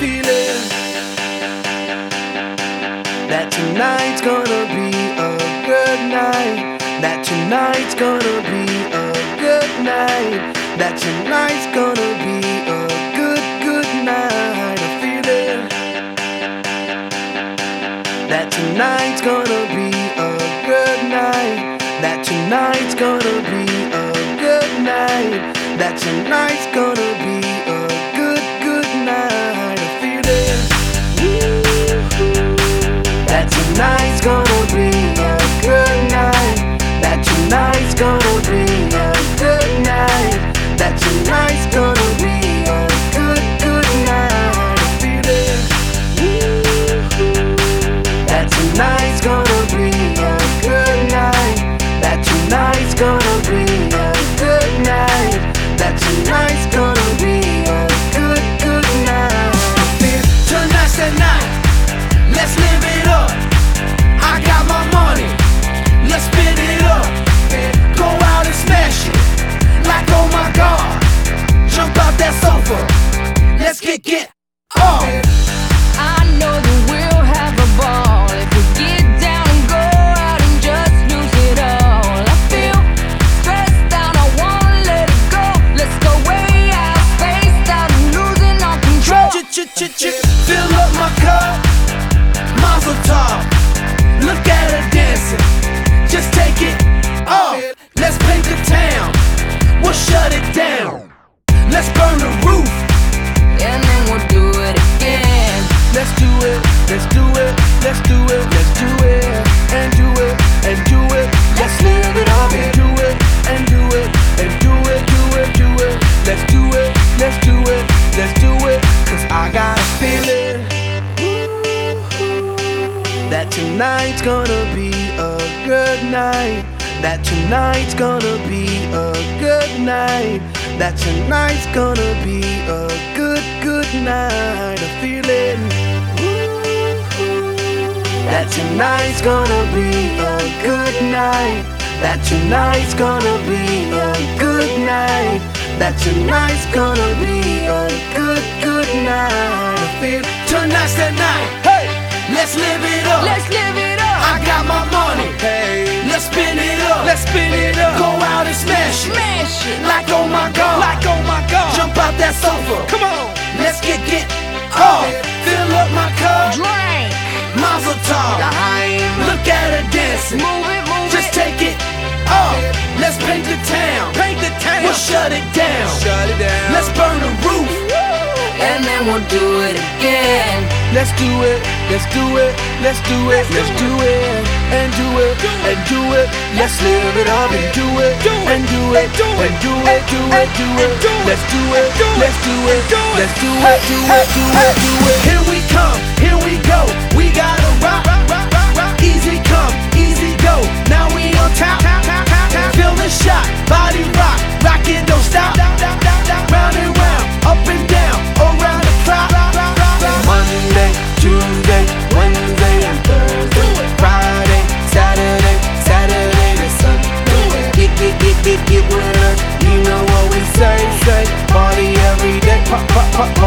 feeling that tonight's gonna be a good night. That tonight's gonna be a good night. That tonight's gonna be a good night. I'm feeling that tonight's gonna be a good night. That tonight's gonna be a good night. That tonight's gonna be a good night. I'm feeling that tonight's gonna be a good night. That tonight's gonna be a good night. That tonight's gonna be a good night. I'm feeling that tonight's gonna be a good night. That tonight's gonna be a good night. That tonight's gonna be a good night. Tonight's the night, let's live it up. I got my money, let's spin it up. Go out and smash it, like oh my god. Jump out that sofa, let's get off. I know that we'll have a ball if we get down and go out and just lose it all. I feel stressed out, I wanna let it go. Let's go way out, spaced out and losing all control. Fill up my cup, Mazel tov. Look at her dancing, just take it off. Let's paint the town, we'll shut it down. Let's burn the roof, And then we'll do it again. Let's do it, let's do it, let's do it, let's do it, and do it, and do it. Let's live it up and do it, and do it, and do it, do it, do it. Let's do it, let's do it, let's do it. Cause I got a feeling that tonight's gonna be a good night. That tonight's gonna be a good night. That tonight's gonna be a good night. I'm feeling that tonight's gonna be a good night. That tonight's gonna be a good night. That tonight's gonna be a good night. I feel tonight's the night. hey, Let's live it up. Let's live it up. I got my money, hey, let's spin it up. let's spin it up. Go out and smash it, Smash it. like oh my god. Like oh my god, Jump out that sofa, come on. let's get off. Fill up my cup, Drink. Mazel tov. Look at her dancing, Move it, move just it. take it off. Let's paint the town, Paint the town, we'll shut it down. shut it down. Let's burn the roof, And then we'll do it again. Let's do it, let's do it, let's do it, let's do it, and do it, and do it. Let's live it up and do it, and do it, and do it, do it, do it. Let's do it, let's do it, let's do it, do it, do it, do it. Here we come, here we go. We gotta rock, easy come, easy go. Now we on top, feel the shot, body rock, rockin' don't stop. Round and round, up and down, around the clock. Monday, Tuesday, Wednesday, and Thursday, Friday, Saturday, Saturday to Sunday. Get with us. You know what we say, party every day, pop, pop, pop,